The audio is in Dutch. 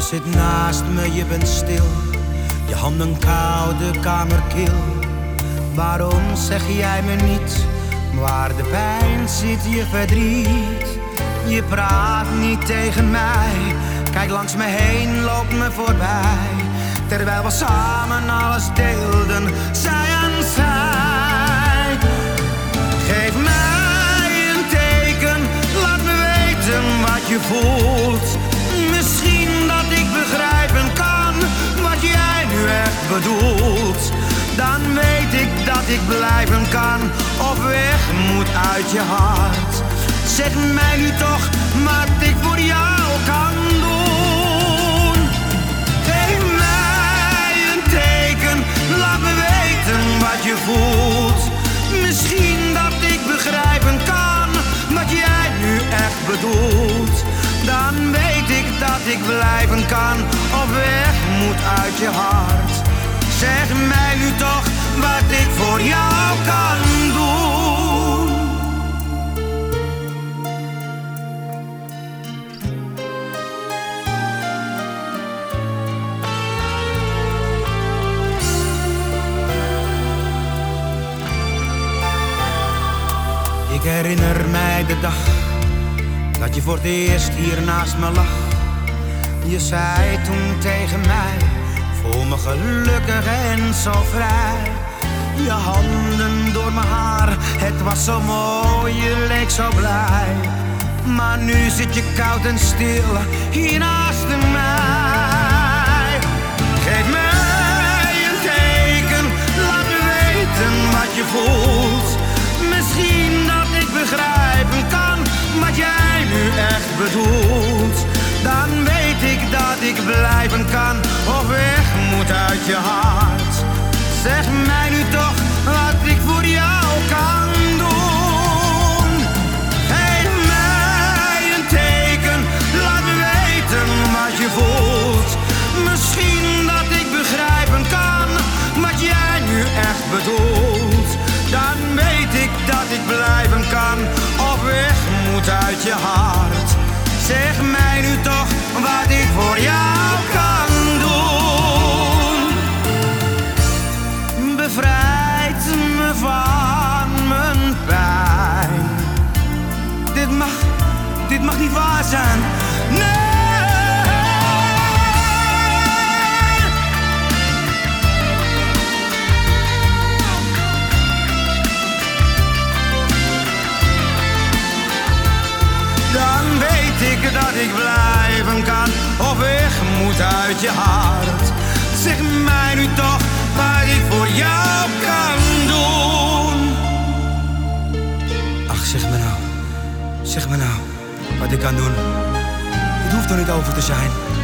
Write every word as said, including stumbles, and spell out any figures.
zit naast me, je bent stil, je handen koude kamerkil. Waarom zeg jij me niet waar de pijn zit, je verdriet? Je praat niet tegen mij, kijk langs me heen, loop me voorbij. Terwijl we samen alles deelden, zij en zij. Geef mij een teken, laat me weten wat je voelt. Misschien dat ik begrijpen kan wat jij nu echt bedoelt. Dan weet ik dat ik blijven kan of weg moet uit je hart. Zeg mij nu toch wat ik voor jou kan doen. Geef mij een teken, laat me weten wat je voelt. Misschien dat ik begrijpen kan wat jij nu echt bedoelt. Dan weet ik dat ik blijven kan of weg moet uit je hart. Zeg mij nu toch wat ik voor jou kan doen. Ik herinner mij de dag dat je voor het eerst hier naast me lag. Je zei toen tegen mij, voel me gelukkig en zo vrij. Je handen door mijn haar, het was zo mooi, je leek zo blij. Maar nu zit je koud en stil hier naast mij. Geef mij een teken, laat me weten wat je voelt. Misschien dat ik begrijpen kan wat jij nu echt bedoelt. Dan weet ik dat ik blijven kan of weg moet uit je hart. Zeg mij nu toch wat ik voor jou kan doen. Geef mij een teken, laat me weten wat je voelt. Misschien dat ik begrijpen kan wat jij nu echt bedoelt. Dan weet ik dat ik blijven kan of weg moet uit je hart. Zeg mij nu toch wat ik voor jou kan doen. Bevrijd me van mijn pijn. Dit mag, dit mag niet waar zijn. Nee. Dan weet ik dat ik blijven kan of weg moet uit je hart. Zeg mij nu toch wat ik voor jou kan doen. Ach, zeg me nou, zeg me nou wat ik kan doen. Het hoeft er niet over te zijn.